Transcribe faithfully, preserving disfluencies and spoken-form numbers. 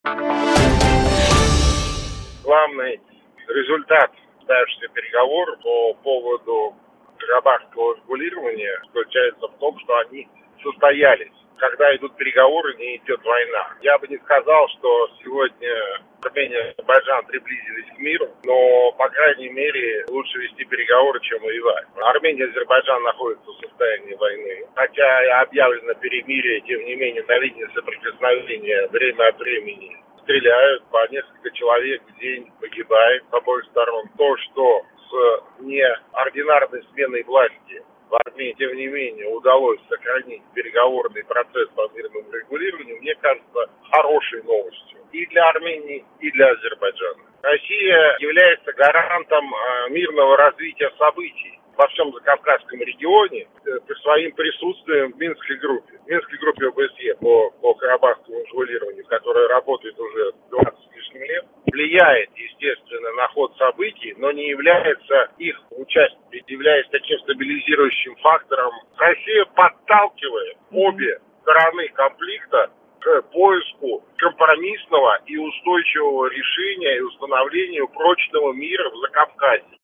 Главный результат ставшихся переговоров по поводу карабахского регулирования заключается в том, что они состоялись. Когда идут переговоры, не идет война. Я бы не сказал, что сегодня Армения и Азербайджан приблизились к миру, но, по крайней мере, лучше вести переговоры, чем воевать. Армения и Азербайджан находятся в состоянии войны. Хотя и объявлено перемирие, тем не менее, на линии соприкосновения время от времени стреляют, по несколько человек в день погибает с обоих сторон. То, что с неординарной сменой власти в Армении, тем не менее, удалось сохранить переговорный процесс по мирному регулированию, мне кажется, хорошей новостью и для Армении, и для Азербайджана. Россия является гарантом э, мирного развития событий во всем Закавказском регионе э, по своим присутствием в Минской группе. В Минской группе ОБСЕ по, по карабахскому регулированию, которая работает уже двадцать с лишним лет, влияет, естественно, на ход событий, но не является их участием, являясь таким стабилизирующим фактором. Россия подталкивает обе стороны конфликта к поиску компромиссного и устойчивого решения и установлению прочного мира в Закавказье.